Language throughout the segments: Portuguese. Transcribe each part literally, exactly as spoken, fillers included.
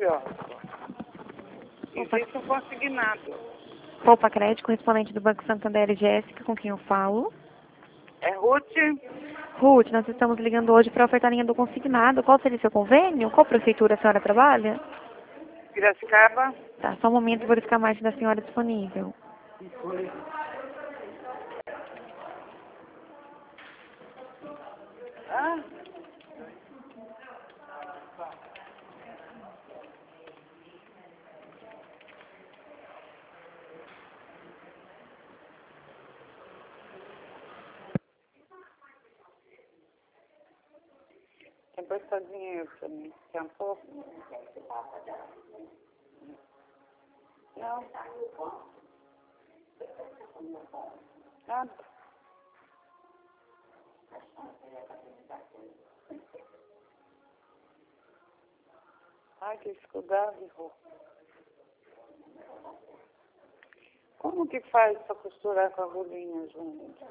quiosco. Existe um consignado. Poupa Crédito, correspondente do Banco Santander, Jéssica, com quem eu falo. É Ruth? Ruth, nós estamos ligando hoje para ofertar a linha do consignado. Qual seria o seu convênio? Qual prefeitura a senhora trabalha? Piracicaba? Tá, só um momento, vou verificar a margem da senhora disponível. Ah? Tem que prestar dinheiro pra mim. Quer um pouco? Não. Nada. Ai, que dificuldade, Rô. Como que faz pra costurar com a agulhinha junto?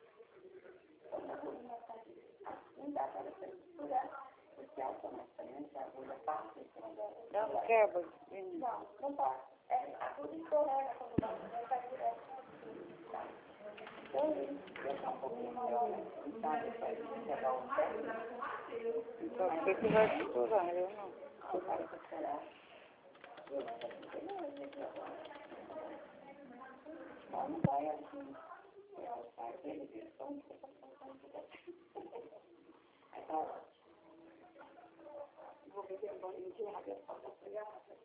Não quebra? Não, não pode. É a agulha escorrega quando vai vai direto. Então, deixar um pouquinho maior. Então, você que vai costurar, eu não. Você vai costurar. Não vai assim. Vou beber um banho de água só para pegar.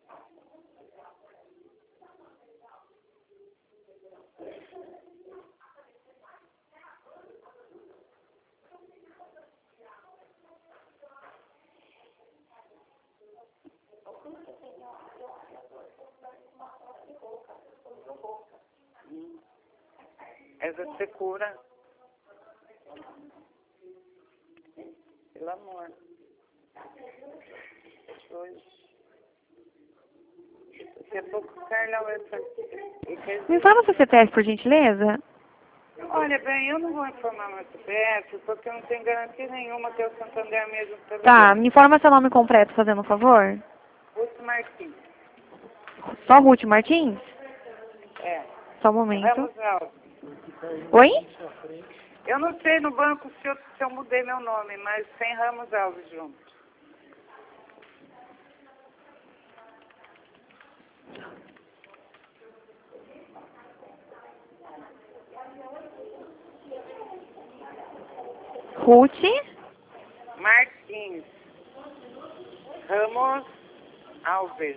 Hum. Essa você cura. Pelo amor. Dois. Daqui a pouco o Carlão vai fazer. Me fala seu C P F, por gentileza. Olha, bem, eu não vou informar meu C P F porque eu não tenho garantia nenhuma que é o Santander mesmo. Tá, me informa seu nome completo, fazendo um favor. Ruth Martins. Só Ruth Martins? É. Só um momento. Ramos Alves. Oi? Eu não sei no banco se eu, se eu mudei meu nome, mas tem Ramos Alves junto. Ruth Martins. Ramos Alves.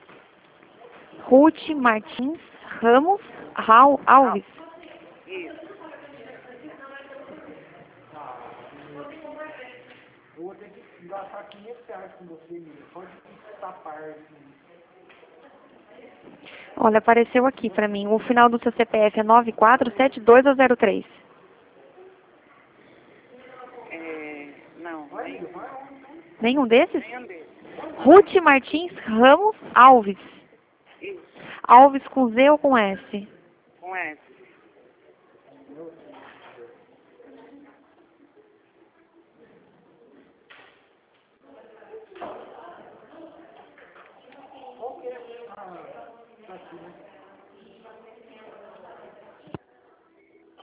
Ruth Martins Ramos Raul Alves. Isso. Eu vou ter que gastar quinhentos reais com você, menino. Pode tapar. Olha, apareceu aqui pra mim. O final do seu C P F é nove quatro sete dois ou zero três? É, não, nenhum. Nenhum desses? Nenhum deles. Ruth Martins Ramos Alves. Isso, Alves com Z ou com S? com S.